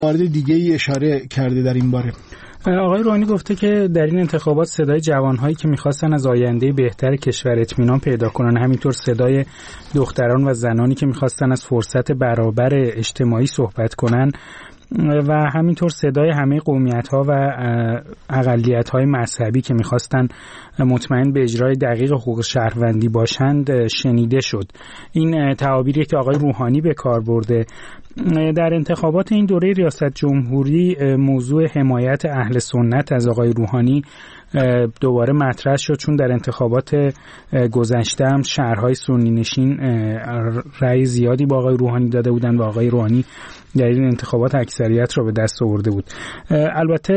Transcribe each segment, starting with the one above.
مورد دیگه ای اشاره کرده در این باره. آقای روحانی گفته که در این انتخابات صدای جوانهایی که میخواستن از آینده بهتر کشور اطمینان پیدا کنن، همینطور صدای دختران و زنانی که میخواستن از فرصت برابر اجتماعی صحبت کنن و همینطور صدای همه قومیت‌ها و اقلیت‌های مذهبی که می‌خواستن مطمئن به اجرای دقیق حقوق شهروندی باشند شنیده شد. این تعابیری که آقای روحانی به کار برده. در انتخابات این دوره ریاست جمهوری موضوع حمایت اهل سنت از آقای روحانی دوباره مطرح شد، چون در انتخابات گذشته هم شهرهای سنی نشین رأی زیادی با آقای روحانی داده بودند و آقای روحانی در این انتخابات اکثریت را به دست آورده بود. البته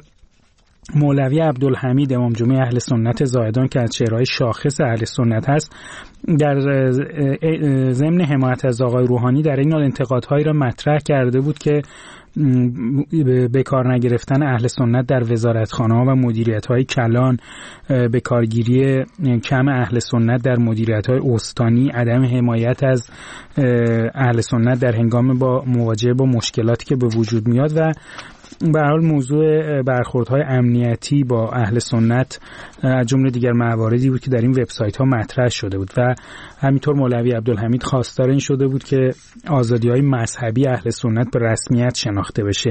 مولوی عبدالحمید امام جمعه اهل سنت زاهدان که از چهره‌های شاخص اهل سنت هست، در ضمن حمایت از آقای روحانی در این حال انتقادهایی را مطرح کرده بود که به کار نگرفتن اهل سنت در وزارتخانه‌ها و مدیریت‌های کلان، به کارگیری کم اهل سنت در مدیریت‌های استانی، عدم حمایت از اهل سنت در هنگام با مواجهه با مشکلاتی که به وجود میاد و به هر حال موضوع برخوردهای امنیتی با اهل سنت از جمله دیگر مواردی بود که در این وبسایت‌ها مطرح شده بود و همینطور مولوی عبدالحمید خواستار این شده بود که آزادی‌های مذهبی اهل سنت به رسمیت شناخته بشه.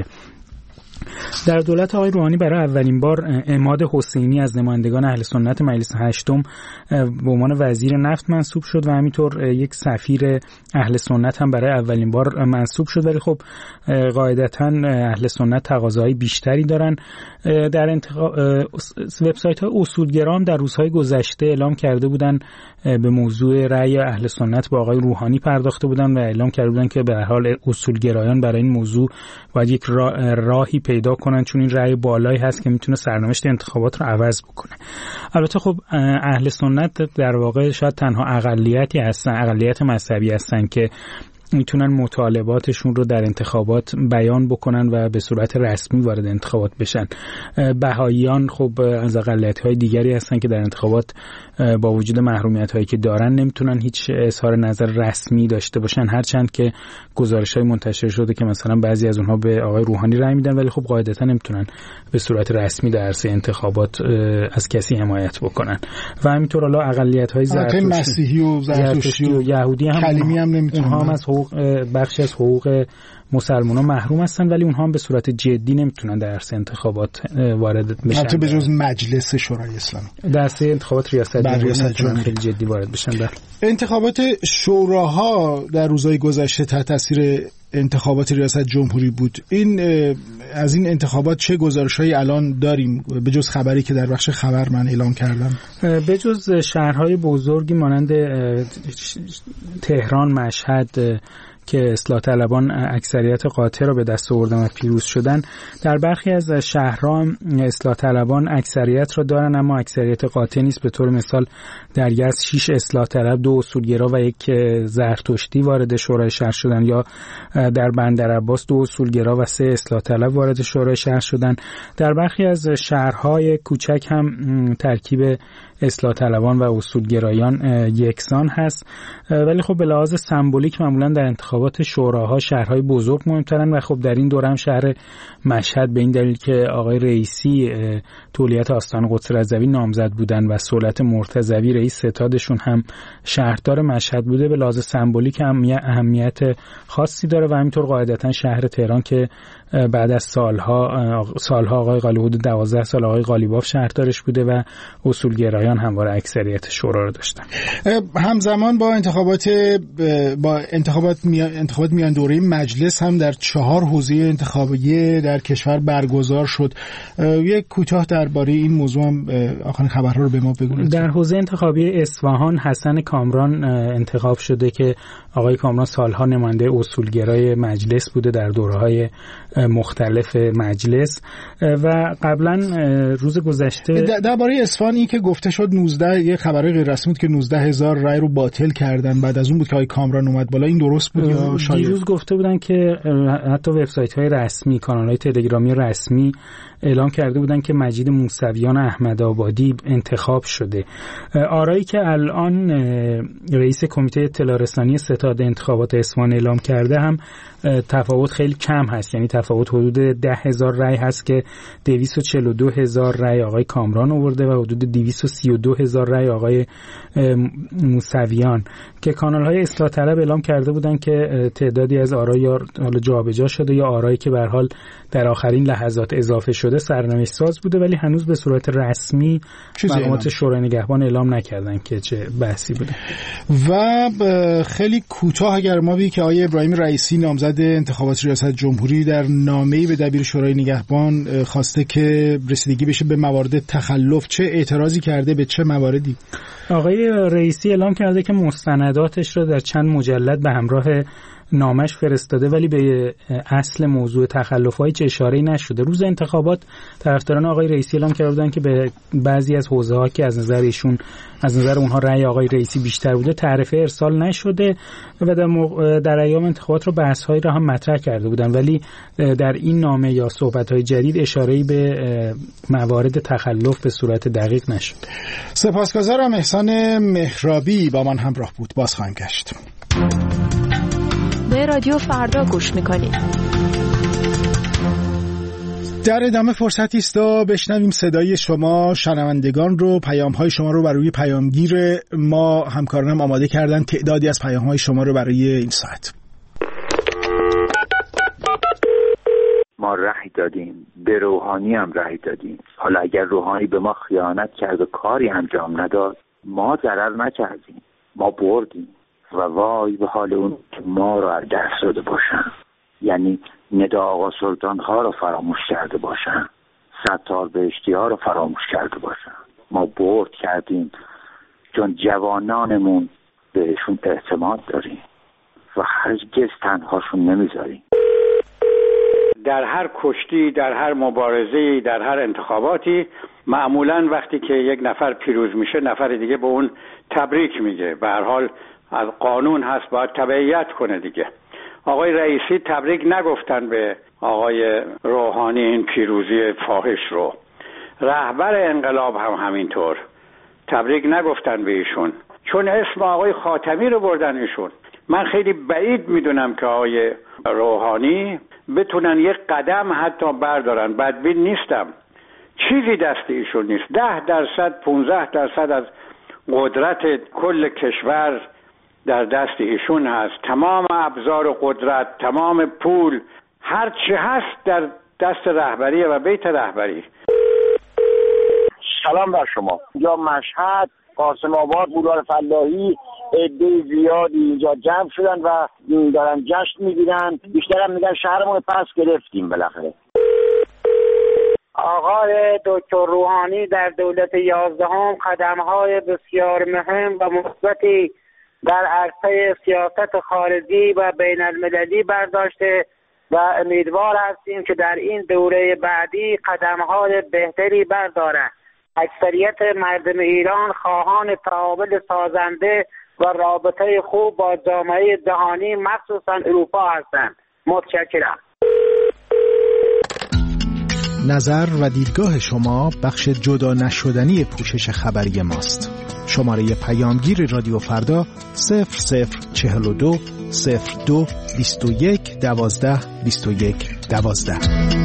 در دولت آقای روحانی برای اولین بار عماد حسینی از نمایندگان اهل سنت مجلس هشتم به عنوان وزیر نفت منصوب شد و همینطور یک سفیر اهل سنت هم برای اولین بار منصوب شد، ولی خب قاعدتاً اهل سنت تقاضاهای بیشتری دارن. در وبسایت‌های اصولگرام در روزهای گذشته اعلام کرده بودن به موضوع رأی اهل سنت با آقای روحانی پرداخته بودن و اعلام کرده بودن که به هر حال اصولگرایان برای این موضوع باید یک راهی پیدا کنن، چون این رأی بالایی هست که میتونه سرنوشت انتخابات رو عوض بکنه. البته خب اهل سنت در واقع شاید تنها اقلیتی هستن، اقلیت مذهبی هستن که میتونن مطالباتشون رو در انتخابات بیان بکنن و به صورت رسمی وارد انتخابات بشن. بهائیان خب از اقلیت‌های دیگری هستن که در انتخابات با وجود محرومیت‌هایی که دارن نمیتونن هیچ اظهار نظر رسمی داشته باشن، هرچند که گزارش‌های منتشر شده که مثلا بعضی از اونها به آقای روحانی رأی میدن ولی خب قاعدتاً نمیتونن به صورت رسمی در عرصه انتخابات از کسی حمایت بکنن. و همینطور حالا اقلیت‌های زرتشتی، مسیحی و زرتشتی و یهودی هم کلیمی هم نمیتونن، از بخشی از حقوق مسلمانان محروم هستن، ولی اونها هم به صورت جدی نمیتونن در عرصه انتخابات وارد بشن، حتی به جز مجلس شورای اسلامی در عرصه انتخابات ریاست جمهوری خیلی جدی وارد بشن. انتخابات شوراها در روزهای گذشته تحت تاثیر انتخابات ریاست جمهوری بود. این از این انتخابات چه گزارش‌هایی الان داریم به جز خبری که در بخش خبر من اعلام کردم؟ به جز شهرهای بزرگی مانند تهران، مشهد که اصلاح طلبان اکثریت قاطع را به دست آوردن و پیروز شدن، در برخی از شهرها اصلاح طلبان اکثریت را دارن اما اکثریت قاطع نیست. به طور مثال در یزد 6 اصلاح طلب، 2 اصولگرا و 1 زرتشتی وارد شورای شهر شدن، یا در بندرعباس 2 اصولگرا و 3 اصلاح طلب وارد شورای شهر شدن. در برخی از شهرهای کوچک هم ترکیب اصلاح طلبان و اصولگرایان یکسان هست، ولی خب به لحاظ سمبولیک معمولا در انتخابات شوراها شهرهای بزرگ مهمترن و خب در این دوره هم شهر مشهد به این دلیل که آقای رئیسی تولیت آستان قدس رضوی نامزد بودن و صولت مرتضوی رئیس ستادشون هم شهردار مشهد بوده، به لحاظ سمبولیک هم اهمیت خاصی داره. و همینطور قاعدتا شهر تهران که بعد از سالها آقای غالیباف 12 سال آقای غالیباف شهردارش بوده و اصولگرایان همواره اکثریت شورا رو داشتن. همزمان با انتخابات میان دوره مجلس هم در 4 حوزه انتخابی در کشور برگزار شد. یک کوتاه درباره این موضوع هم آخرین خبرها رو به ما بگوید. در حوزه انتخابی اصفهان حسن کامران انتخاب شده که آقای کامران سالها نماینده اصولگرای مجلس بوده در دوره‌های مختلف مجلس و قبلا روز گذشته درباره اصفهان این که گفته شد 19 یه خبری غیر رسمی بود که 19,000 رای رو باطل کردن، بعد از اون بود که آقای کامران اومد بالا. این درست بود یا شاید؟ دیروز گفته بودن که حتی وبسایت‌های رسمی، کانال‌های تلگرامی رسمی اعلام کرده بودن که مجید موسویان احمدآبادی انتخاب شده. آرایی که الان رئیس کمیته اطلاع رسانی ستاد انتخابات اصفهان اعلام کرده هم تفاوت خیلی کم هست، یعنی تفاوت انتخابات حدود 10,000 رأی هست که 242,000 رأی آقای کامران آورده و حدود 232,000 رأی آقای موسویان، که کانال‌های اصلاح طلب اعلام کرده بودن که تعدادی از آرا یا حالا جابجا شده یا آرایی که به هر حال در آخرین لحظات اضافه شده سرنوشت ساز بوده، ولی هنوز به صورت رسمی مقامات شورای نگهبان اعلام نکردن که چه بحثی بوده. و خیلی کوتاه اگر ما بگیم که آقای ابراهیم رئیسی نامزد انتخابات ریاست جمهوری در نامه‌ای به دبیر شورای نگهبان خواسته که رسیدگی بشه به موارد تخلف، چه اعتراضی کرده به چه مواردی؟ آقای رئیسی اعلام کرده که مستنداتش را در چند مجلد به همراه نامش فرستاده ولی به اصل موضوع تخلف‌های چه اشاره‌ای نشده. روز انتخابات طرفداران آقای رئیسی اعلام کرده بودند که به بعضی از حوزه‌ها که از نظر اونها رأی آقای رئیسی بیشتر بوده تعرفه ارسال نشده و در ایام انتخابات رو بحث‌هایی را هم مطرح کرده بودند، ولی در این نامه یا صحبت‌های جدید اشاره‌ای به موارد تخلف به صورت دقیق نشد. سپاسگزارم. احسان مهرابی با من همراه بود. باز خواهیم گشت. به رادیو فردا گوش میکنید. در ادامه فرصتی است تا بشنویم صدای شما شنوندگان رو، پیام‌های شما رو برای پیامگیر ما همکارانم آماده کردن. تعدادی از پیام‌های شما رو برای این ساعت. ما رأی دادیم، به روحانی هم رأی دادیم. حالا اگر روحانی به ما خیانت کرد و کاری انجام نداد، ما ضرر نکردیم، ما بردیم. و وای به حال اون که ما رو از دست داده باشن، یعنی ندا آقا سلطان ها رو فراموش کرده باشن، ستار بهشتی ها رو فراموش کرده باشن. ما برد کردیم چون جوانانمون بهشون اعتماد داریم و هرگز تنهاشون نمیذاریم. در هر کشتی، در هر مبارزه‌ای، در هر انتخاباتی معمولاً وقتی که یک نفر پیروز میشه نفر دیگه به اون تبریک میگه. به هر حال از قانون هست باید تبعیت کنه دیگه. آقای رئیسی تبریک نگفتن به آقای روحانی این پیروزی فاحش رو. رهبر انقلاب هم همینطور تبریک نگفتن به ایشون، چون اسم آقای خاتمی رو بردن ایشون. من خیلی بعید میدونم که آقای روحانی بتونن یک قدم حتی بردارن. بدبین نیستم، چیزی دست ایشون نیست. 10%، 15% از قدرت کل کشور در دست ایشون هست. تمام ابزار و قدرت، تمام پول، هر چی هست در دست رهبری و بیت رهبری. سلام بر شما. یا مشهد، قاسم آباد، بولوار فلاحی، عده زیادی اینجا جمع شدن و دارن جشن میگیرن. بیشتر هم میگن شهرمون پس گرفتیم بالاخره. آقای دکتر روحانی در دولت 11 قدم‌های بسیار مهم و مثبتی در عرصه سیاست خارجی و بین المللی برداشته و امیدوار هستیم که در این دوره بعدی قدم‌های بهتری بردارد. اکثریت مردم ایران خواهان تعامل سازنده و رابطه خوب با جامعه جهانی مخصوصا اروپا هستند. متشکرم. نظر و دیدگاه شما بخش جدا نشدنی پوشش خبری ماست. شماره پیامگیر رادیو فردا 0042 02 21 12 21 12.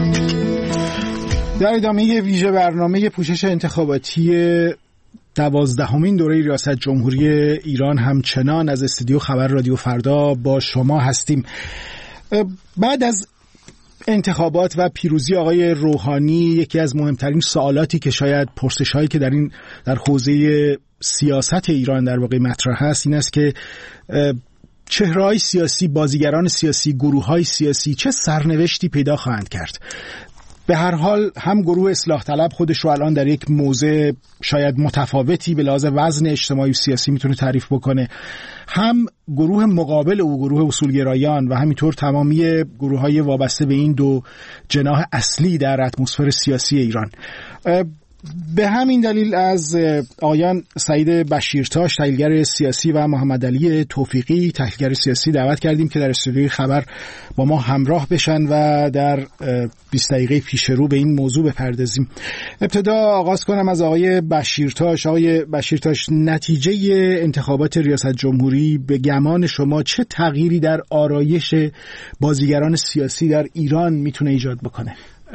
در ادامه ویژه برنامه پوشش انتخاباتی 12مین دوره ریاست جمهوری ایران همچنان از استودیو خبر رادیو فردا با شما هستیم. بعد از انتخابات و پیروزی آقای روحانی، یکی از مهمترین سوالاتی که شاید پرسش‌هایی که در حوزه سیاست ایران در واقع مطرح هست این است که چهره‌های سیاسی، بازیگران سیاسی، گروه‌های سیاسی چه سرنوشتی پیدا خواهند کرد. به هر حال هم گروه اصلاح طلب خودش رو الان در یک موضع شاید متفاوتی به لحاظ وزن اجتماعی و سیاسی میتونه تعریف بکنه، هم گروه مقابل او، گروه اصولگرایان و همینطور تمامی گروه‌های وابسته به این دو جناح اصلی در اتمسفر سیاسی ایران. به همین دلیل از آقایان سعید بشیرتاش تحلیلگر سیاسی و محمد علی توفیقی تحلیلگر سیاسی دعوت کردیم که در استودیوی خبر با ما همراه بشن و در 20 دقیقه پیش رو به این موضوع بپردازیم. ابتدا آغاز کنم از آقای بشیرتاش. آقای بشیرتاش، نتیجه انتخابات ریاست جمهوری به گمان شما چه تغییری در آرایش بازیگران سیاسی در ایران میتونه ایجاد بکنه؟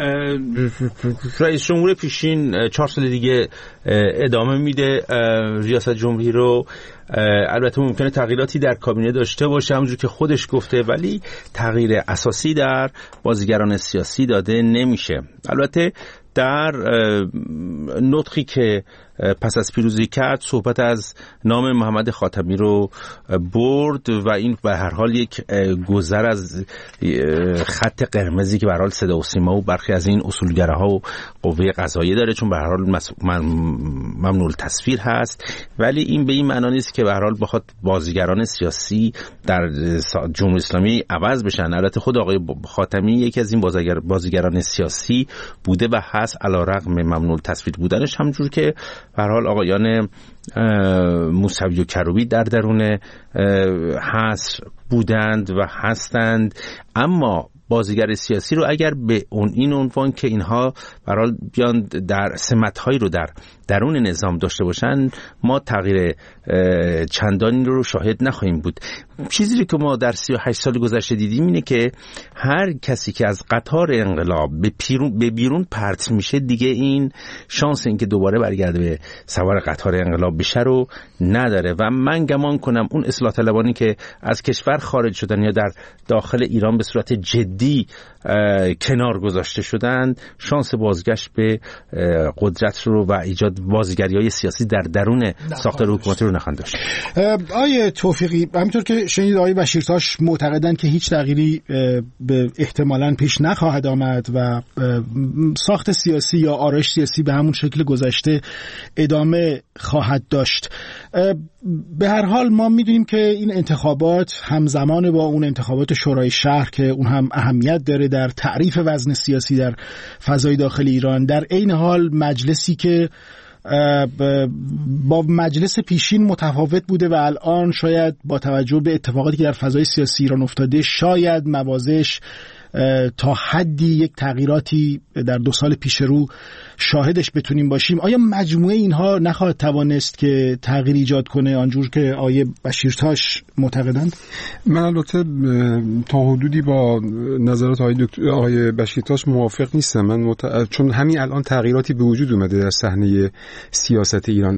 رئیس جمهور پیشین 4 سال دیگه ادامه میده ریاست جمهوری رو. البته ممکنه تغییراتی در کابینه داشته باشه همونجور که خودش گفته، ولی تغییر اساسی در بازیگران سیاسی داده نمیشه. البته در نطقی که پس از پیروزی کرد صحبت از نام محمد خاتمی رو برد و این به هر حال یک گذر از خط قرمزی که به هر حال صدا و سیما و برخی از این اصولگراها و قوه قضاییه داره، چون به هر حال ممنوع التصویر هست. ولی این به این معنا نیست که به هر حال بخواد بازیگران سیاسی در جمهوری اسلامی عوض بشن. البته خود آقای خاتمی یکی از این بازیگران سیاسی بوده و هست علیرغم ممنوع التصویر بودنش، همونجور که به هر حال آقایان موسوی و کروبی در درون حصر بودند و هستند. اما بازیگر سیاسی رو اگر به این عنوان که اینها به هر حال بیان در سمت‌هایی رو در درون نظام داشته باشن، ما تغییر چندانی رو شاهد نخواهیم بود. چیزی که ما در 38 سال گذشته دیدیم اینه که هر کسی که از قطار انقلاب به بیرون پرت میشه دیگه این شانس این که دوباره برگرده به سوار قطار انقلاب بشه رو نداره و من گمان کنم اون اصلاح طلبانی که از کشور خارج شدن یا در داخل ایران به صورت جدی کنار گذاشته شدند، شانس بازگشت به قدرت رو و ایجاد بازیگری‌های سیاسی در درون ساختار حکومتی رو نخواهند داشت. آقای توفیقی، همونطور که شنید آقای بشیرتاش معتقدند که هیچ تغییری به احتمالاً پیش نخواهد آمد و ساخت سیاسی یا آرایش سیاسی به همون شکل گذشته ادامه خواهد داشت. به هر حال ما میدونیم که این انتخابات همزمان با اون انتخابات شورای شهر که اون هم اهمیت داره در تعریف وزن سیاسی در فضای داخل ایران، در عین حال مجلسی که با مجلس پیشین متفاوت بوده و الان شاید با توجه به اتفاقاتی که در فضای سیاسی ایران افتاده شاید موازش تا حدی یک تغییراتی در 2 سال پیش رو شاهدش بتونیم باشیم. آیا مجموعه اینها نخواهد توانست که تغییر ایجاد کنه آنجور که آقای بشیرتاش معتقدند؟ من البته تا حدودی با نظرات آقای بشیرتاش موافق نیستم. من چون همین الان تغییراتی به وجود اومده در صحنه سیاست ایران.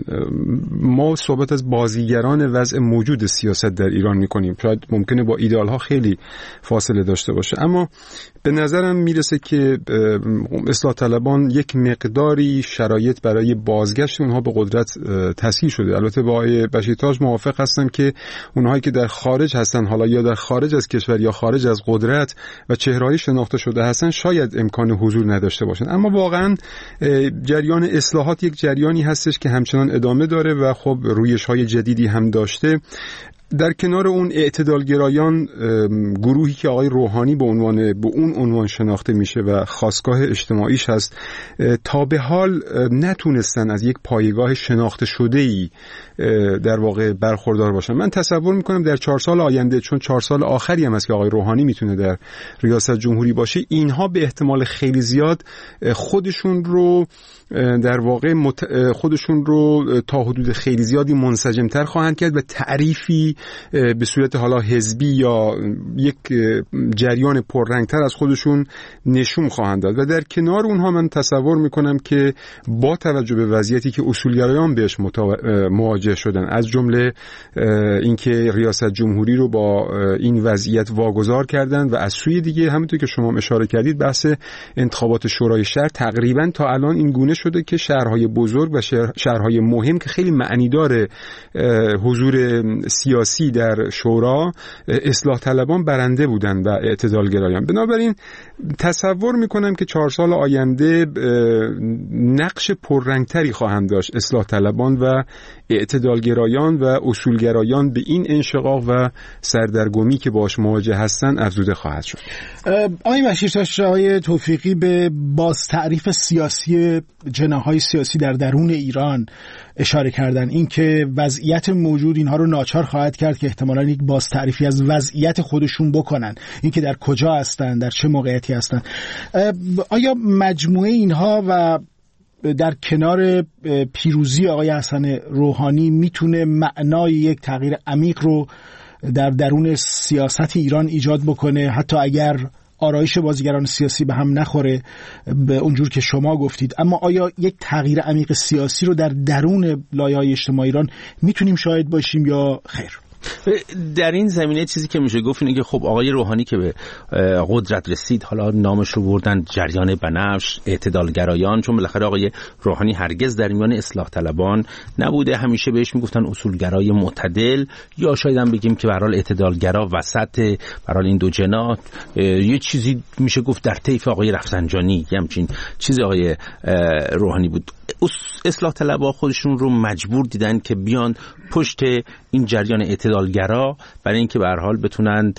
ما صحبت از بازیگران وضع موجود سیاست در ایران میکنیم، شاید ممکنه با ایدئال ها خیلی فاصله داشته باشه، اما به نظرم میرسه که اصلاح طلبان یک مقداری شرایط برای بازگشت اونها به قدرت تسهیل شده. البته با آقای بشیرتاج موافق هستم که اونهایی که در خارج هستن، حالا یا در خارج از کشور یا خارج از قدرت و چهره‌های شناخته شده هستن، شاید امکان حضور نداشته باشن. اما واقعا جریان اصلاحات یک جریانی هستش که همچنان ادامه داره و خب رویش‌های جدیدی هم داشته. در کنار اون اعتدالگرایان، گروهی که آقای روحانی به اون عنوان شناخته میشه و خاستگاه اجتماعیش هست، تا به حال نتونستن از یک پایگاه شناخته شده‌ای در واقع برخوردار باشن. من تصور میکنم در 4 سال آینده، چون 4 سال آخری هم است که آقای روحانی میتونه در ریاست جمهوری باشه، اینها به احتمال خیلی زیاد خودشون رو در واقع خودشون رو تا حدود خیلی زیادی منسجمتر خواهند کرد و تعریفی به صورت حالا حزبی یا یک جریان پررنگتر از خودشون نشون خواهند داد. و در کنار اونها من تصور میکنم که با توجه به وضعیتی که اصولگرایان بهش مواجه شدن، از جمله اینکه ریاست جمهوری رو با این وضعیت واگذار کردن و از سوی دیگه همونطور که شما اشاره کردید بحث انتخابات شورای شهر تقریبا تا الان این گونه شده که شهرهای بزرگ و شهرهای مهم که خیلی معنی داره حضور سیاسی سیاسی در شورا اصلاح طلبان برنده بودن و اعتدالگرایان. بنابراین تصور میکنم که 4 سال آینده نقش پررنگتری خواهند داشت اصلاح طلبان و اعتدالگرایان و اصولگرایان به این انشقاق و سردرگمی که باش مواجه هستن افزوده خواهد شد. آقای بشیرتاش، آقای توفیقی به باز تعریف سیاسی جناح‌های سیاسی در درون ایران اشاره کردن، این که وضعیت موجود اینها رو ناچار خواهد کرد که احتمالاً یک باز تعریفی از وضعیت خودشون بکنن، این که در کجا هستن، در چه موقعیتی هستن. آیا مجموعه اینها و در کنار پیروزی آقای حسن روحانی میتونه معنای یک تغییر عمیق رو در درون سیاست ایران ایجاد بکنه، حتی اگر آرایش بازیگران سیاسی به هم نخوره به اونجور که شما گفتید؟ اما آیا یک تغییر عمیق سیاسی رو در درون لایه‌های اجتماعی ایران میتونیم شاهد باشیم یا خیر؟ در این زمینه چیزی که میشه گفت اینه که خب آقای روحانی که به قدرت رسید، حالا نامش رو بردن جریان بنفش، اعتدالگرایان، چون بالاخره آقای روحانی هرگز در میان اصلاح طلبان نبوده، همیشه بهش میگفتن اصولگرای معتدل، یا شاید هم بگیم که به هر حال اعتدالگرا وسط به هر حال این دو جناح. یه چیزی میشه گفت در طیف آقای رفسنجانی، همچین چیزی آقای روحانی بود. اصلاح طلبها خودشون رو مجبور دیدن که بیان پشت این جریان اعتدالگرا برای اینکه به هر حال بتونن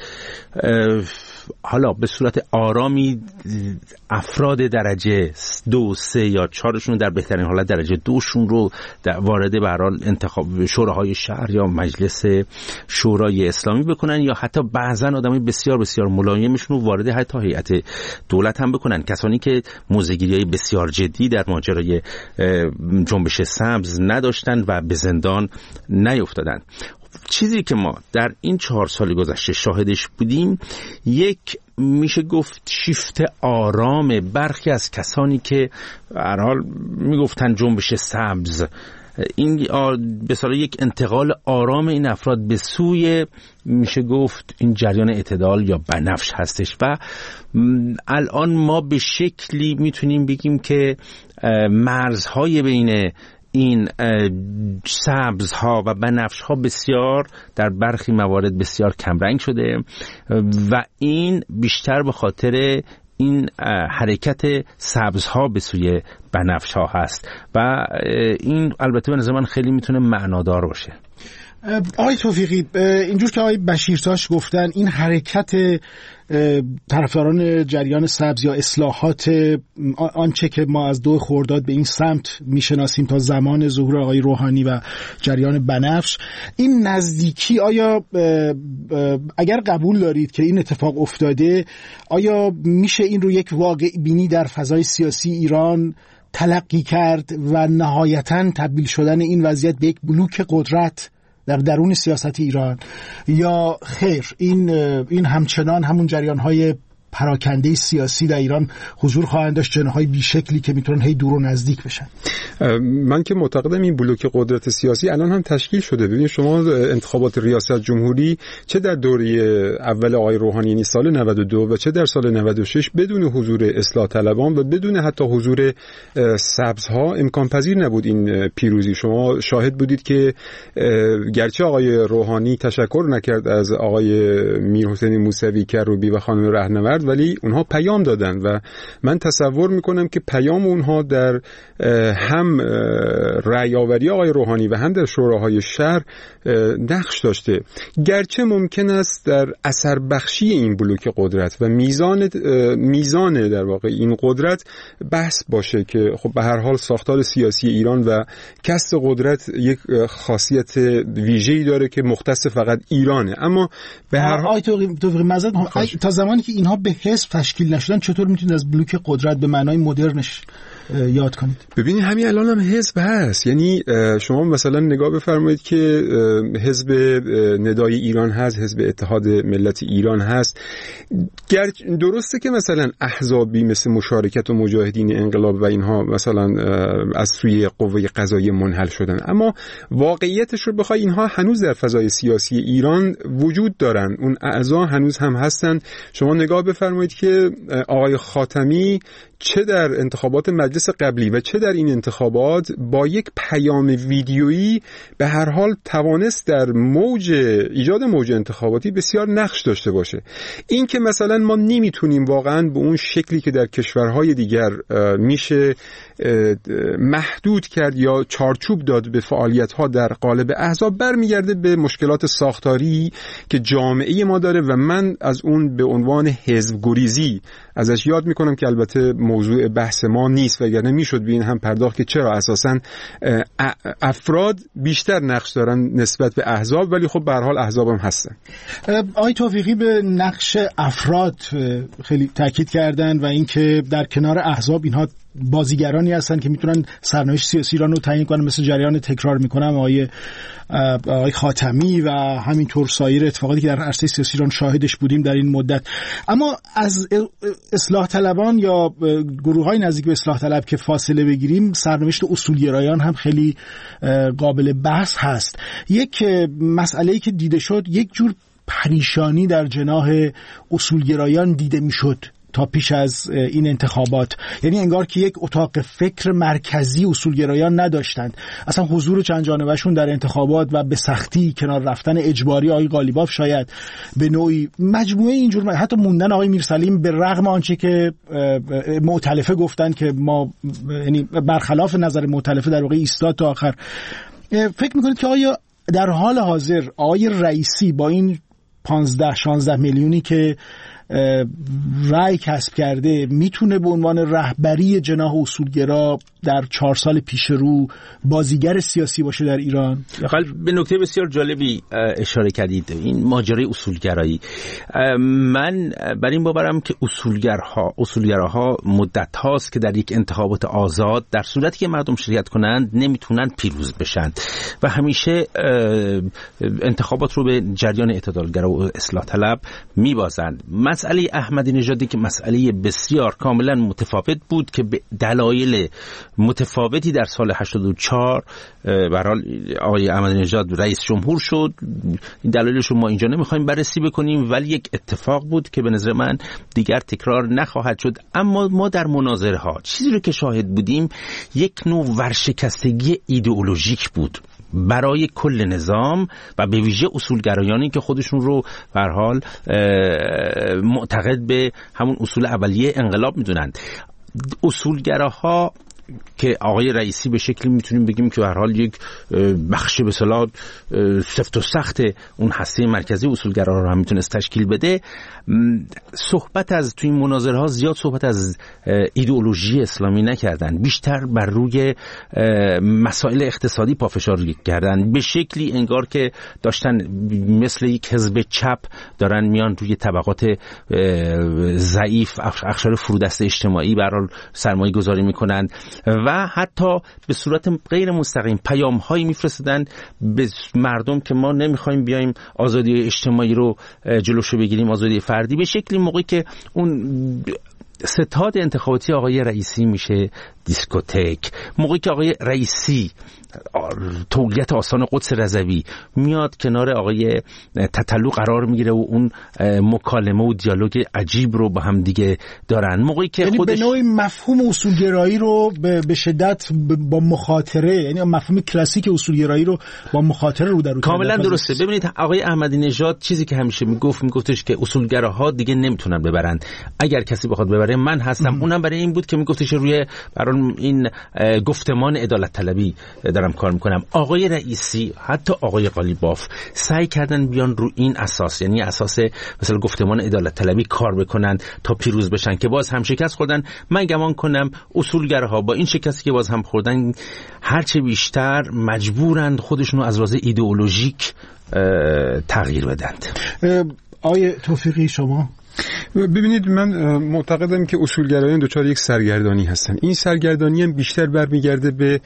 حالا به صورت آرامی افراد درجه 2، 3 یا 4شون در بهترین حالت درجه 2شون رو وارد به هر حال انتخاب شوراهای شهر یا مجلس شورای اسلامی بکنن، یا حتی بعضا آدمای بسیار بسیار ملایمشون رو وارد حتی هیئت دولت هم بکنن، کسانی که موضع‌گیری‌های بسیار جدی در ماجرای جنبش سبز نداشتن و به زندان نیفتادن. چیزی که ما در این 4 سال گذشته شاهدش بودیم، یک میشه گفت شیفت آرام برخی از کسانی که هر حال میگفتن جنبش سبز، این به اصطلاح یک انتقال آرام این افراد به سوی میشه گفت این جریان اعتدال یا بنفش هستش. و الان ما به شکلی میتونیم بگیم که مرزهای بین این سبزها و بنفشها بسیار در برخی موارد بسیار کمرنگ شده و این بیشتر به خاطر این حرکت سبزها به سوی بنفشها هست و این البته به نظر من خیلی میتونه معنادار باشه. آقای توفیقی، اینجور که آقای بشیرتاش گفتن، این حرکت طرفداران جریان سبز یا اصلاحات آنچه که ما از 2 خرداد به این سمت میشناسیم تا زمان ظهور آقای روحانی و جریان بنفش، این نزدیکی آیا اگر قبول دارید که این اتفاق افتاده، آیا میشه این رو یک واقع بینی در فضای سیاسی ایران تلقی کرد و نهایتاً تبدیل شدن این وضعیت به یک بلوک قدرت در درون سیاست ایران، یا خیر این همچنان همون جریان‌های پراکنده سیاسی در ایران حضور خواهند داشت، جناح‌های بیشکلی که میتونن هی دور و نزدیک بشن؟ من که معتقدم این بلوک قدرت سیاسی الان هم تشکیل شده. ببینید شما انتخابات ریاست جمهوری چه در دوره اول آقای روحانی یعنی سال 92 و چه در سال 96 بدون حضور اصلاح طلبان و بدون حتی حضور سبزها امکان پذیر نبود این پیروزی. شما شاهد بودید که گرچه آقای روحانی تشکر نکرد از آقای میرحسین موسوی کروبی و خانم رهنورد، ولی اونها پیام دادن و من تصور میکنم که پیام اونها در هم رأی‌آوری آقای روحانی و هم در شوراهای شهر نقش داشته. گرچه ممکن است در اثر بخشی این بلوک قدرت و میزان در واقع این قدرت بحث باشه که خب به هر حال ساختار سیاسی ایران و کسب قدرت یک خاصیت ویژه‌ای داره که مختص فقط ایرانه، اما به هر حال تا زمانی که اینها به حزب تشکیل نشدن چطور میتونید از بلوک قدرت به معنای مدرنش یاد کنید؟ ببینید همین الان هم حزب هست. یعنی شما مثلا نگاه بفرمایید که حزب ندای ایران هست، حزب اتحاد ملت ایران هست. درسته که مثلا احزابی مثل مشارکت و مجاهدین انقلاب و اینها مثلا از سوی قوه قضاییه منحل شدن، اما واقعیتش رو بخوای اینها هنوز در فضای سیاسی ایران وجود دارن، اون اعضا هنوز هم هستن. شما نگاه بفرمایید که آقای خاتمی چه در انتخابات مجلس قبلی و چه در این انتخابات با یک پیام ویدیویی به هر حال توانست در ایجاد موج انتخاباتی بسیار نقش داشته باشه. این که مثلا ما نمیتونیم واقعا به اون شکلی که در کشورهای دیگر میشه محدود کرد یا چارچوب داد به فعالیت‌ها در قالب احزاب، برمیگرده به مشکلات ساختاری که جامعه ما داره و من از اون به عنوان حزب گریزی ازش یاد میکنم که البته موضوع بحث ما نیست، وگرنه میشد به این هم پرداخت که چرا اساساً افراد بیشتر نقش دارن نسبت به احزاب، ولی خب به هر حال احزاب هم هستن. آقای توفیقی به نقش افراد خیلی تاکید کردن و اینکه در کنار احزاب اینها بازیگرانی هستن که میتونن سرنوشت سیاسی ایران رو تعیین کنن، مثل جریان تکرار میکنم آقای خاتمی و همینطور سایر اتفاقاتی که در عرصه سیاسی ایران شاهدش بودیم در این مدت. اما از اصلاح طلبان یا گروه‌های نزدیک به اصلاح طلب که فاصله بگیریم، سرنوشت اصولگرایان هم خیلی قابل بحث هست. یک مسئله‌ای که دیده شد، یک جور پریشانی در جناح اصولگرایان دیده میشد تا پیش از این انتخابات، یعنی انگار که یک اتاق فکر مرکزی اصولگرایان نداشتند. اصلا حضور چند جانبهشون در انتخابات و به سختی کنار رفتن اجباری آقای قالیباف شاید به نوعی مجموعه اینجور، حتی موندن آقای میرسلیم به رغم آنچه که مؤتلفه گفتن که ما، یعنی برخلاف نظر مؤتلفه در واقع ایستاد تا آخر. فکر میکنید که آیا در حال حاضر آقای رئیسی با این 15-16 میلیونی که رأی کسب کرده میتونه به عنوان رهبری جناح اصولگرا در 4 سال پیش رو بازیگر سیاسی باشه در ایران؟ به نکته بسیار جالبی اشاره کردید، این ماجرای اصولگرایی. من بر این باورم که اصولگراها مدت هاست که در یک انتخابات آزاد در صورتی که مردم شرکت کنند نمیتونن پیروز بشن و همیشه انتخابات رو به جریان اعتدالگرا و اصلاح طلب میبازند. مسئله احمدی نژادی که مسئله بسیار کاملا متفاوت بود که به دلایل متفاوتی در سال 84 برحال آقای احمدی نژاد رئیس جمهور شد. این دلایلش رو ما اینجا نمیخوایم بررسی بکنیم، ولی یک اتفاق بود که به نظر من دیگر تکرار نخواهد شد. اما ما در مناظره ها چیزی رو که شاهد بودیم یک نوع ورشکستگی ایدئولوژیک بود برای کل نظام و به ویژه اصولگرایانی که خودشون رو به هر حال معتقد به همون اصول اولیه انقلاب میدونند. اصولگراها که آقای رئیسی به شکلی میتونیم بگیم که به هر حال یک بخش به اصطلاح سفت و سخت اون هسته مرکزی اصولگرا رو هم میتونست تشکیل بده، صحبت از توی این مناظره ها زیاد صحبت از ایدئولوژی اسلامی نکردن، بیشتر بر روی مسائل اقتصادی پافشار کردن، به شکلی انگار که داشتن مثل یک حزب چپ دارن میان روی طبقات ضعیف، اقشار فرودست اجتماعی به هر حال سرمایه گذاری میکنن و حتی به صورت غیر مستقیم پیام هایی میفرستادن به مردم که ما نمیخوایم بیایم آزادی اجتماعی رو جلوشو بگیریم، آزادی فردی. به شکلی موقعی که اون ستاد انتخاباتی آقای رئیسی میشه دیسکوتک، موقعی که آقای رئیسی تولیت آستان قدس رضوی میاد کنار آقای تتلو قرار میگیره و اون مکالمه و دیالوگ عجیب رو با هم دیگه دارن، موقعی که یعنی به نوعی مفهوم اصولگرایی رو به شدت با مخاطره، یعنی مفهوم کلاسیک اصولگرایی رو با مخاطره رو در رو کاملا درسته. ببینید آقای احمدی نژاد چیزی که همیشه میگفتش که اصولگراها دیگه نمیتونن ببرند، اگر کسی بخواد ببره من هستم. اونم برای این بود که میگفتش روی این گفتمان عدالت طلبی دارم کار میکنم. آقای رئیسی حتی آقای قالیباف سعی کردن بیان رو این اساس، یعنی اساس مثلا گفتمان عدالت طلبی کار بکنن تا پیروز بشن که باز هم شکست خوردن. من گمان کنم اصولگراها با این شکستی که باز هم خوردن هرچه بیشتر مجبورند خودشونو از لحاظ ایدئولوژیک تغییر بدند. آقای توفیقی شما؟ ببینید من معتقدم که اصولگرایان دچار یک سرگردانی هستن. این سرگردانی هم بیشتر برمیگرده به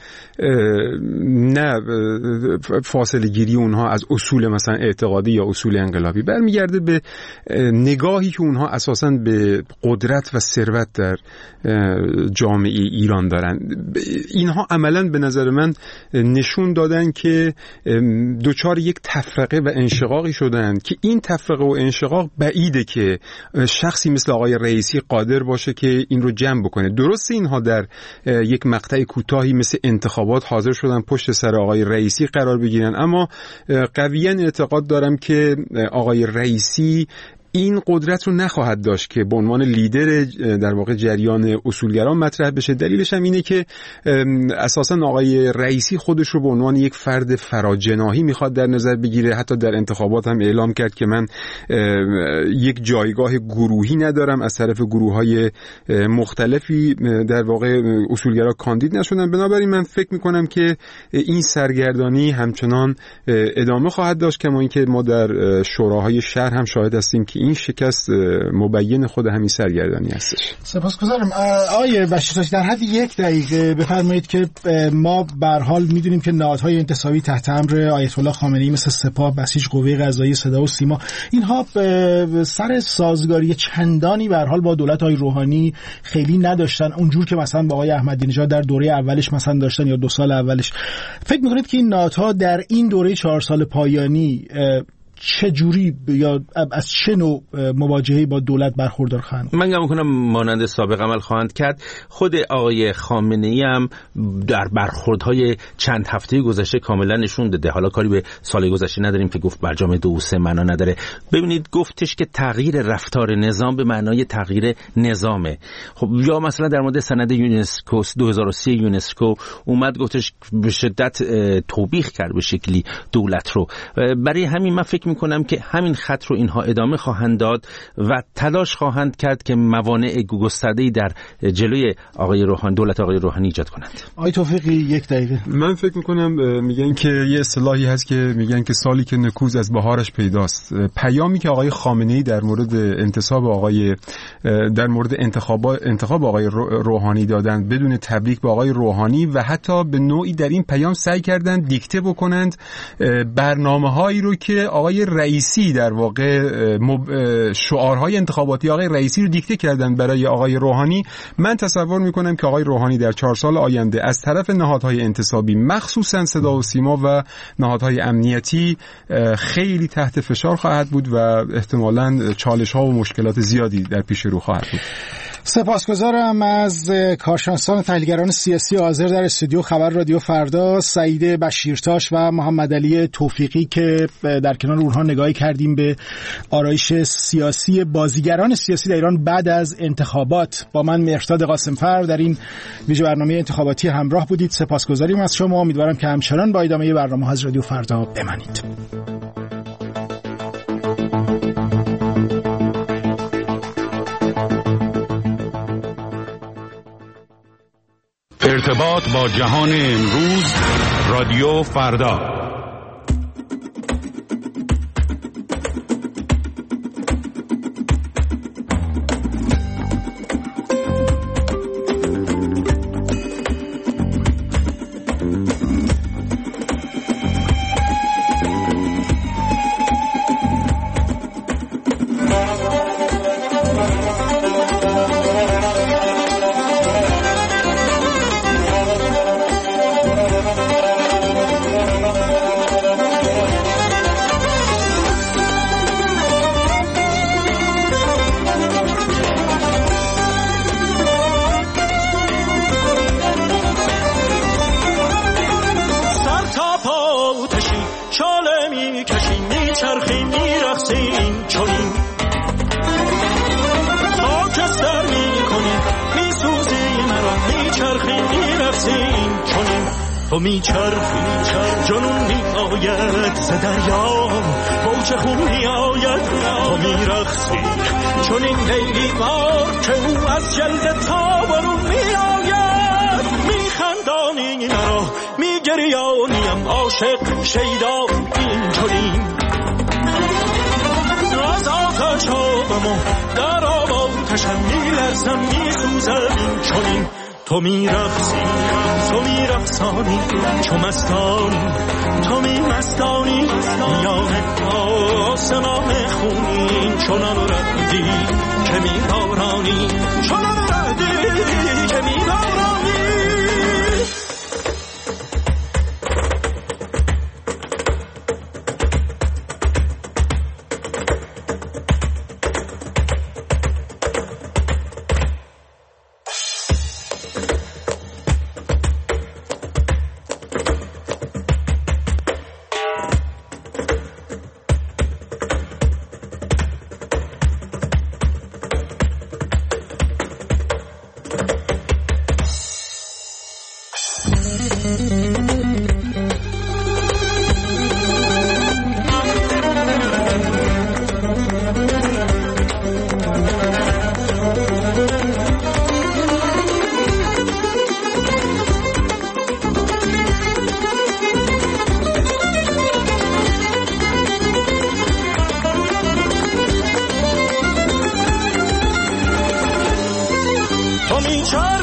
نه فاصله گیری اونها از اصول مثلا اعتقادی یا اصول انقلابی، برمیگرده به نگاهی که اونها اساساً به قدرت و ثروت در جامعه ایران دارن. اینها عملاً به نظر من نشون دادن که دچار یک تفرقه و انشقاقی شدن که این تفرقه و انشقاق بعیده که شخصی مثل آقای رئیسی قادر باشه که این رو جمع بکنه. درسته اینها در یک مقطع کوتاهی مثل انتخابات حاضر شدن پشت سر آقای رئیسی قرار بگیرن، اما قویاً اعتقاد دارم که آقای رئیسی این قدرت رو نخواهد داشت که به عنوان لیدر در واقع جریان اصولگران مطرح بشه. دلیلش هم اینه که اساساً آقای رئیسی خودش رو به عنوان یک فرد فراجناحی میخواد در نظر بگیره. حتی در انتخابات هم اعلام کرد که من یک جایگاه گروهی ندارم، از طرف گروه‌های مختلفی در واقع اصولگرا کاندید نشدن. بنابراین من فکر میکنم که این سرگردانی همچنان ادامه خواهد داشت، کما اینکه ما در شوراهای شهر هم شاهد هستیم که این شکست مبین خود همین سرگردانی هستش. سپاسگزارم. آقای بشیرتاش در حد 1 دقیقه بفرمایید که ما به هر حال میدونیم که نهادهای انتصابی تحت امر آیت الله خامنه‌ای مثل سپاه، بسیج، قوه قضاییه، صدا و سیما، اینها سر سازگاری چندانی به هر حال با دولت آقای روحانی خیلی نداشتن، اونجور که مثلا با آقای احمدی نژاد در دوره اولش مثلا داشتن یا 2 سال اولش. فکر می‌کنید که این نهادها در این دوره 4 سال پایانی چه جوری یا از چه نوع مواجهه‌ای با دولت برخوردار خواهند؟ من گمان می‌کنم مانند سابق عمل خواهند کرد. خود آقای خامنه‌ای هم در برخوردهای چند هفته گذشته کاملا نشون داده. حالا کاری به سال گذشته نداریم که گفت برجام 2 و 3 معنا نداره. ببینید گفتش که تغییر رفتار نظام به معنای تغییر نظامه. خب یا مثلا در مورد سند یونسکو 2003 یونسکو اومد گفتش به شدت توبیخ کرد به شکلی دولت رو. برای همین من فکر میکنم که همین خط رو اینها ادامه خواهند داد و تلاش خواهند کرد که موانع گسترده‌ای در جلوی آقای روحانی، دولت آقای روحانی ایجاد کنند. آقای توفیقی 1 دقیقه. من فکر میکنم میگن که یه اصطلاحی هست که میگن که سالی که نکوز از بهارش پیداست. پیامی که آقای خامنه‌ای در مورد انتصاب آقای در مورد انتخاب آقای روحانی دادند بدون تبریک به آقای روحانی و حتی به نوعی در این پیام سعی کردند دیکته بکنند برنامه‌هایی رو که آقای رئیسی در واقع شعارهای انتخاباتی آقای رئیسی رو دیکته کردن برای آقای روحانی. من تصور میکنم که آقای روحانی در 4 سال آینده از طرف نهادهای انتصابی مخصوصا صدا و سیما و نهادهای امنیتی خیلی تحت فشار خواهد بود و احتمالاً چالش‌ها و مشکلات زیادی در پیش رو خواهد بود. سپاسگزارم از کارشناسان تحلیلگران سیاسی حاضر در استودیو خبر رادیو فردا، سعید بشیرتاش و محمد علی توفیقی که در کنار اونها نگاهی کردیم به آرایش سیاسی بازیگران سیاسی در ایران بعد از انتخابات. با من مهرداد قاسمفر در این ویژه برنامه انتخاباتی همراه بودید. سپاسگزاریم از شما. امیدوارم که همچنان با ادامه برنامه از رادیو فردا بمانید. ارتباط با جهان امروز، رادیو فردا. تو میچرخی جنون میآید ز دریا موج خون میآید تو میرقصی چون این لیلی بار که او از جلد تابرون میآید میخندانی مرا میگریانیم عاشق شیدا این چنین از آتش آبم و در آب آتشم میلرزم میسوزم این چنین تو میرقصی تو میرقصانی چو مستانی تو میمستانی میان آسمان خونین چنان ردی که میبارانی چنان ردی که میبارانی.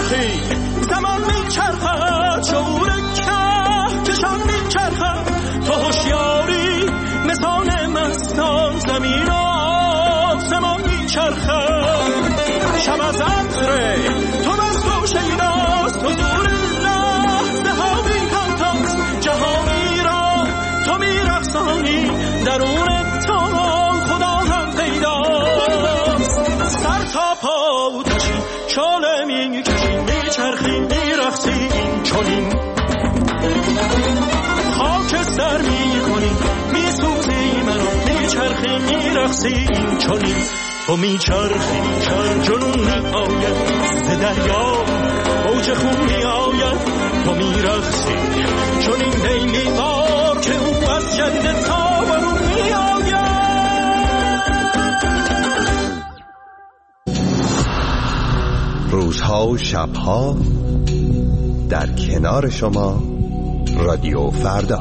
میچرخی زمان میچرخد شعور کهکشان میچرخد تو هوشیاری مثال مستان زمین و آسمان میچرخد شب از عطر تو بس روشناست حضور لحظه ها بی‌همتاست جهانی را تو میرقصانی درون تو خدا هم پیداست سر تا پا آتشی شعله میکشی میچرخی میرقصی این چنین خاک سر میکنی میسوزی منو میچرخی میرقصی این چنین تو میچرخی جنون میآید ز دریا موج خون میآید تو میرقصی چنین دیلی با که او از جدید تابرون میآید روزها و شبها در کنار شما رادیو فردا.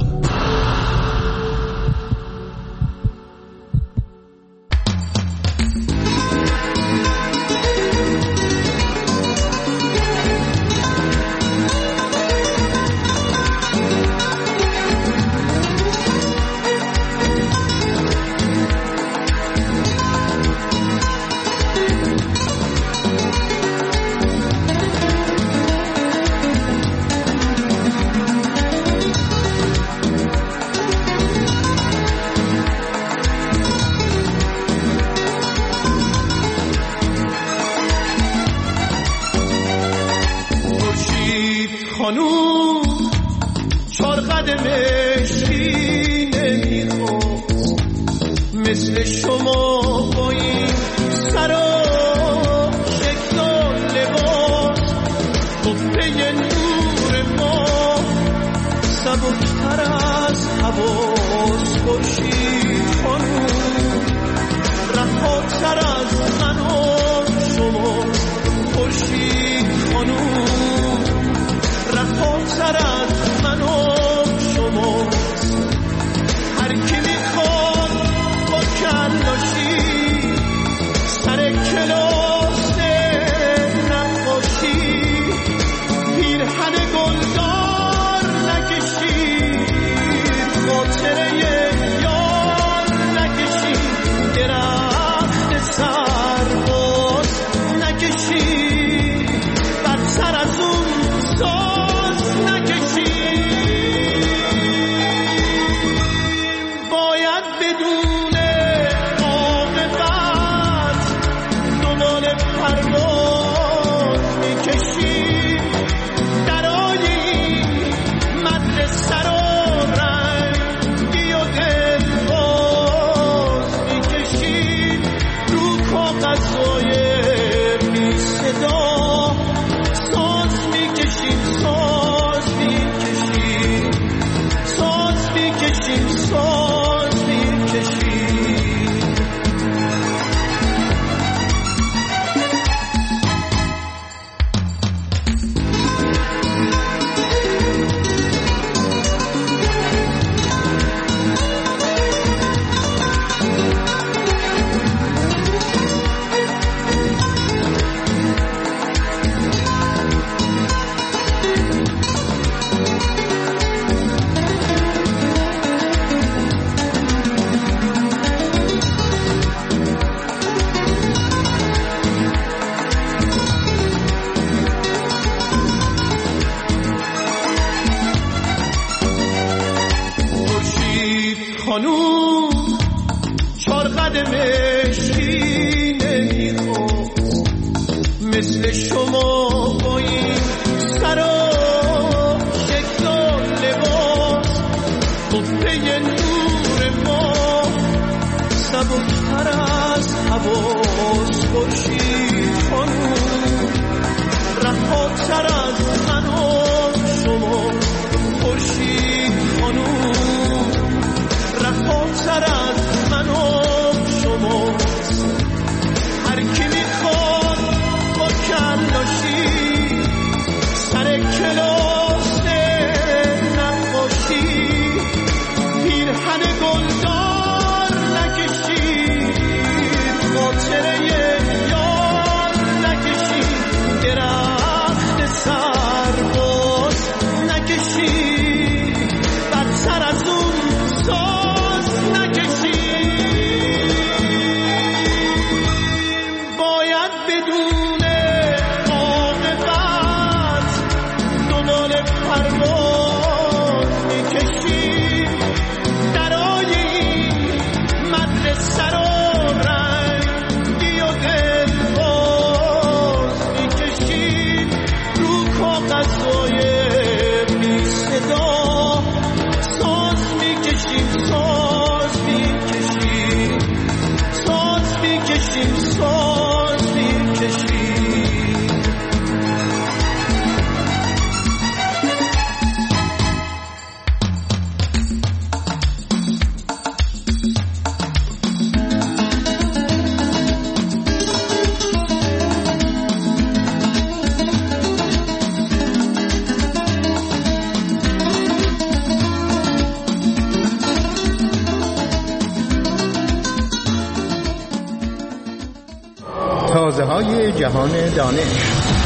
مثل شما با این سر و شکل و لباس قفه نور ما سبکتر از حواس خورشید خانوم رهاتر از من و شما خورشید خانوم رهاتر از من و شما هر کی میخواد با کلاشی سر کلاس نقاشی پیرهن گلدار نکشید خاطره یار نکشید درخت سرباز نکشید بدتر از اون ساز نکشید باید بدون عاقبت دنبال پرواز میکشید درای این مدرسه رو رنگی و دلباز میکشید رو کاغذهای بی صدا ساز میکشید ساز میکشید ساز میکشید ساز میکشید خانوم چار قدم مشکی نمیخواست مثل شما با این سر و شکل و لباس قفه نور ما سبکتر از حواس خورشید خانوم رهاتر از من و شما خورشید خانوم رهاتر از من و شما هر کی میخواد با کلاشی سر کلاس نقاشی پیرهن گلدار نکشید خاطره یار نکشید درخت مغازه‌های جهان دانش.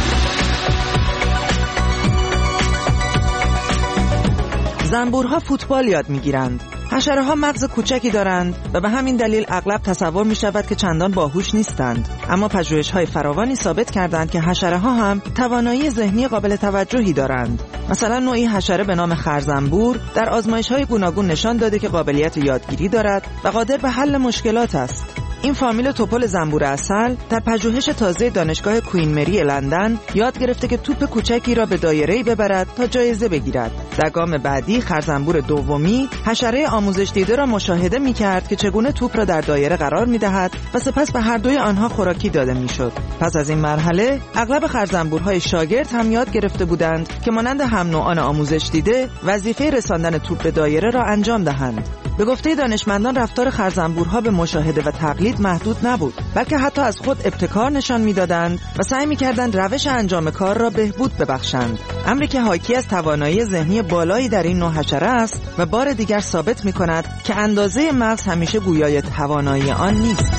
زنبورها فوتبال یاد می‌گیرند. حشره‌ها مغز کوچکی دارند و به همین دلیل اغلب تصور می‌شود که چندان باهوش نیستند. اما پژوهش‌های فراوانی ثابت کردند که حشره‌ها هم توانایی ذهنی قابل توجهی دارند. مثلا نوعی حشره به نام خرزنبور در آزمایش‌های گوناگون نشان داده که قابلیت یادگیری دارد و قادر به حل مشکلات است. این فامیل توپل زنبور عسل در پژوهش تازه دانشگاه کوین مری لندن یاد گرفته که توپ کوچکی را به دایره‌ای ببرد تا جایزه بگیرد. در گام بعدی خرزنبور دومی حشره آموزش دیده را مشاهده می‌کرد که چگونه توپ را در دایره قرار می‌دهد و سپس به هر دوی آنها خوراکی داده می‌شد. پس از این مرحله اغلب خرزنبورهای شاگرد هم یاد گرفته بودند که مانند هم نوعان آموزش دیده وظیفه رساندن توپ به دایره را انجام دهند. به گفته دانشمندان رفتار خرزنبورها به مشاهده و تقلید محدود نبود، بلکه حتی از خود ابتکار نشان می‌دادند و سعی می‌کردند روش انجام کار را بهبود ببخشند. امری که حاکی از توانایی ذهنی بالایی در این نوع حشره است و بار دیگر ثابت می‌کند که اندازه مغز همیشه گویای توانایی آن نیست.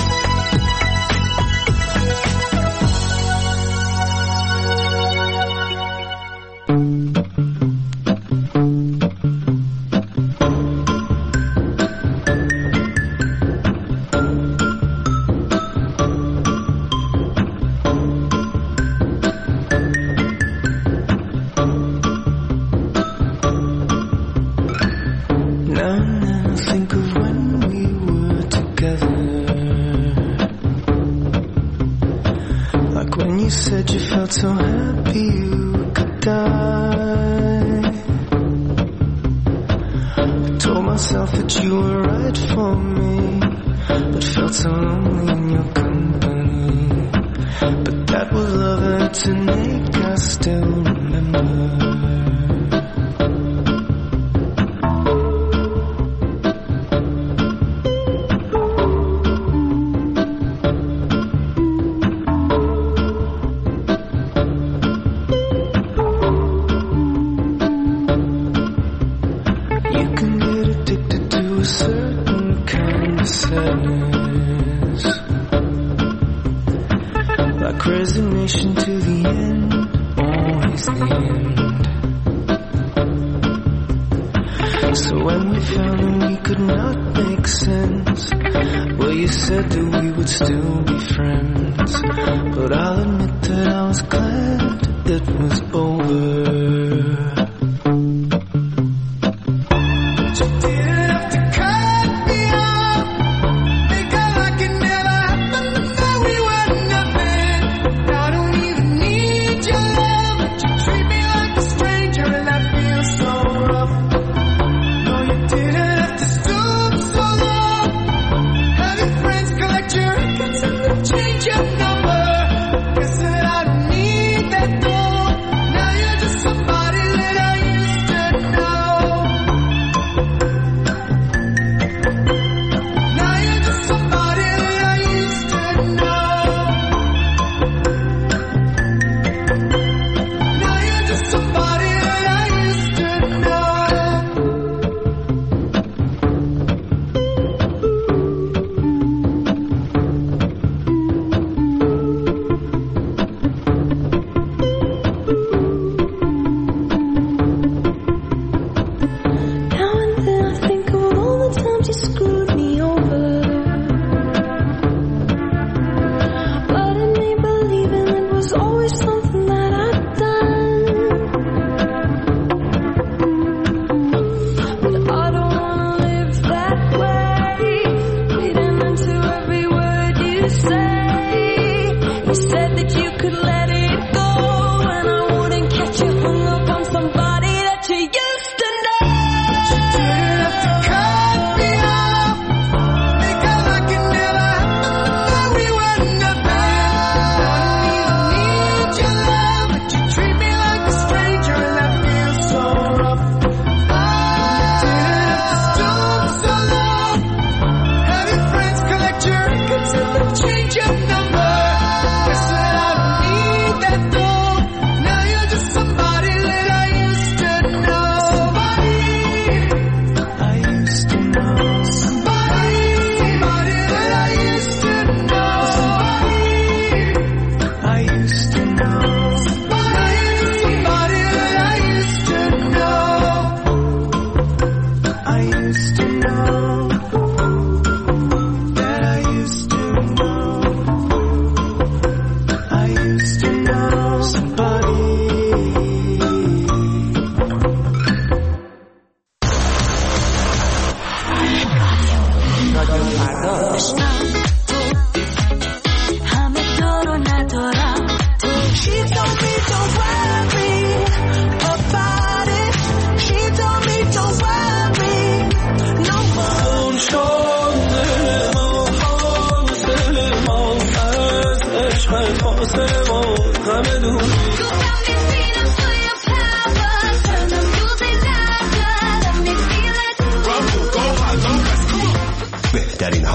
So happy you could die. I told myself that you were right for me, but felt so lonely in your company. But that was love and tonight I still remember. Resignation to the end, always the end. So when we found that we could not make sense, well, you said that we would still be friends. But I'll admit that I was glad it was over. Somebody let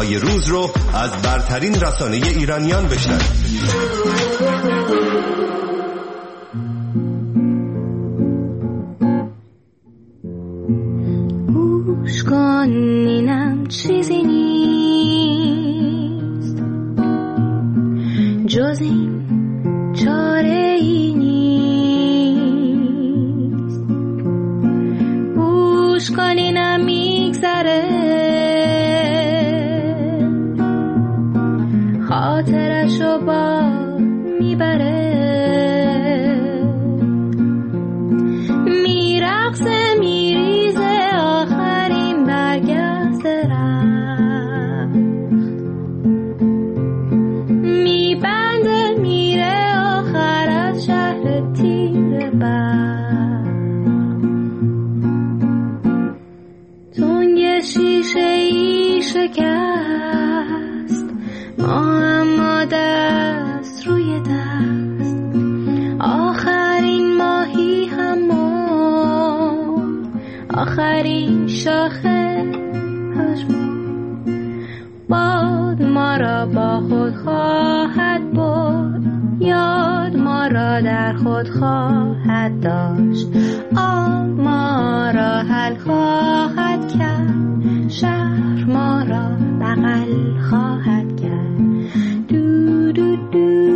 برنامه‌های روز رو از برترین رسانه ایرانیان بشنوید. گوش کن اینم چیزی نیست جز این چاره ای نیست. گوش کن اینم میگذره خاطرشو با میبره میرقصه میریزه آخرین برگشت رخت میبنده میره آخر از شهر تیر بخت. تنگ شیشه ای شکست اما دست روی دست آخرین ماهی همون آخرین شاخه پشمون باد ما را با خود خواهد برد یاد ما را در خود خواهد داشت آب ما را حل خواهد کرد شهر ما را بغل خواهد کرد. دو دو دو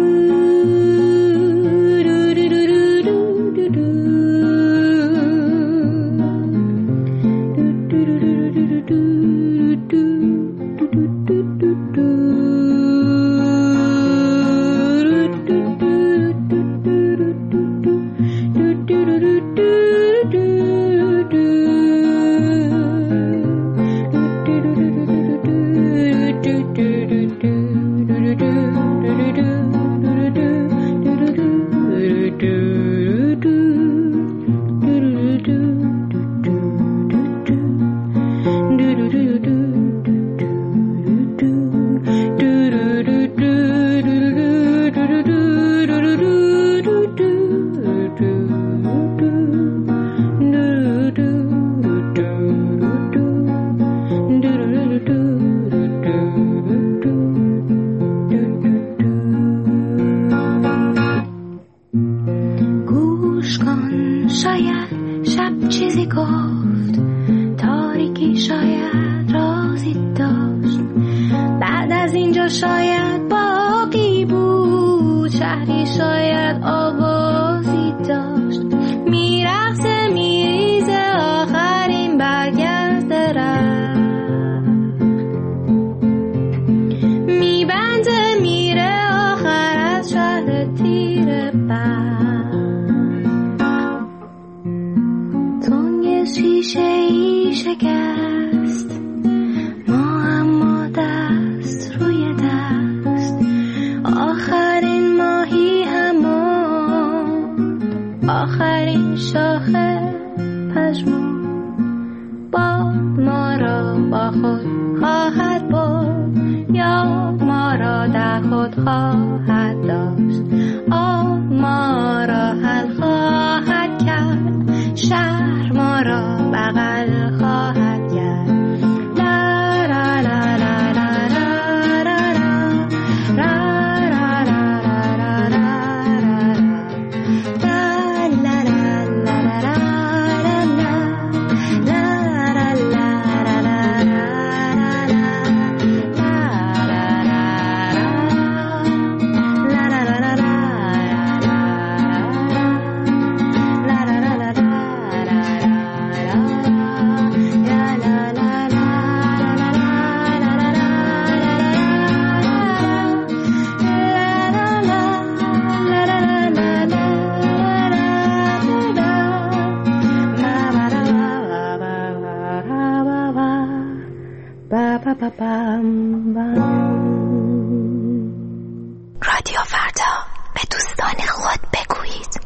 رادیو فردا، به دوستان خود بگویید.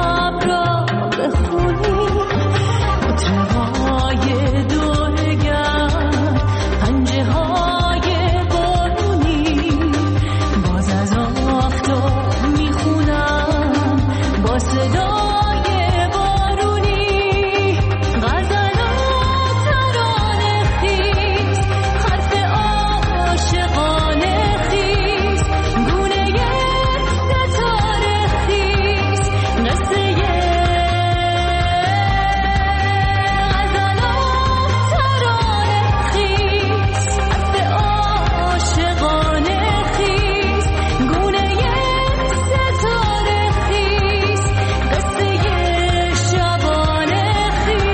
شب را بخونی اتهای دورگر پنجه های بارونی باز از آفتاب میخونم با صدای بارونی غزلات ترانه خیز حرف عاشقانه خیز گونه ستاره خیز قصه غزلات ترانه خیز حرف عاشقانه خیز گونه ستاره خیز قصه شبانه خیز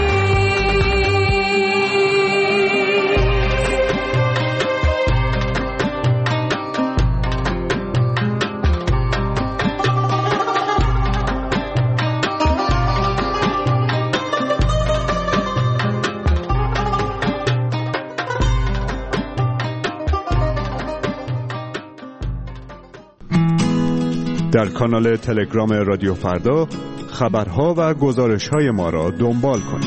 در کانال تلگرام رادیو فردا خبرها و گزارش‌های ما را دنبال کنید.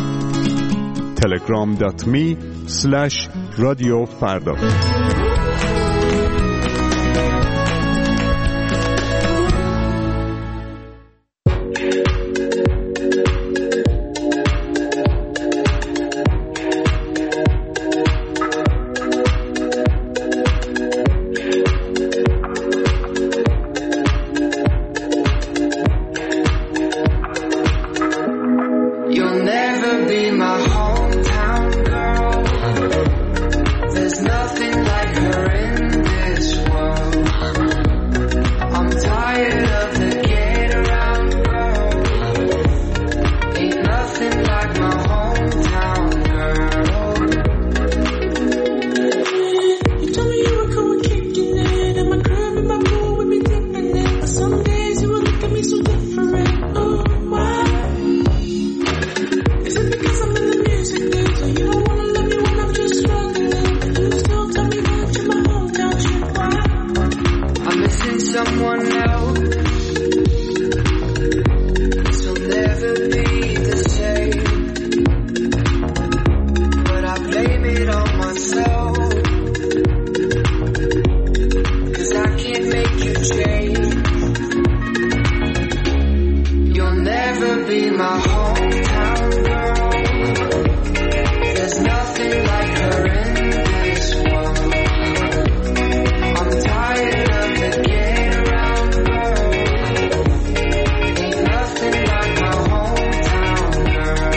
telegram.me/رادیوفردا. You'll never be my hometown girl. There's nothing like her in this world. I'm tired of the get around girl. Ain't nothing like my hometown girl. You told me you were cool with kicking it, and my crib and my pool would be dipping it. But some days you would look at me so different. Oh, why? Is it because I'm in the music biz, or you don't wanna love me when I'm just struggling? And you still tell me that you're my hometown chick. Why? I'm missing someone else. This'll never be the same. But I blame it on myself. 'Cause I can't make you change. You'll never be my hometown girl. There's nothing like her in this world. I'm tired of the get around girl. Ain't nothing like my hometown girl.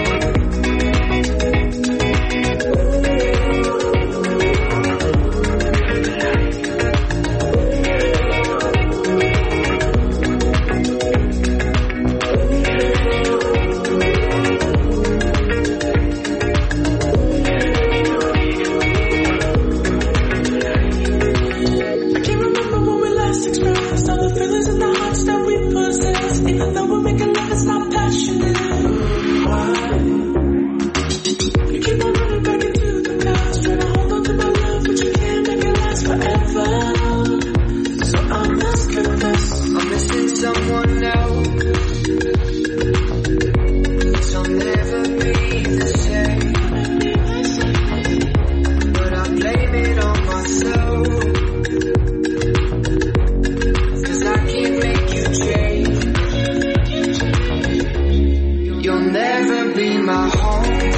I can't remember when we last expressed all the feelings and the hearts that we possess. Even though we're making love, it's not passionate. Why? You keep on running back into the past, trying to hold on to my love, but you can't make it last forever. So I must confess, I'm missing someone else. This'll never be the same. But I blame it on myself. 'Cause I can't make you change. You'll never be my home.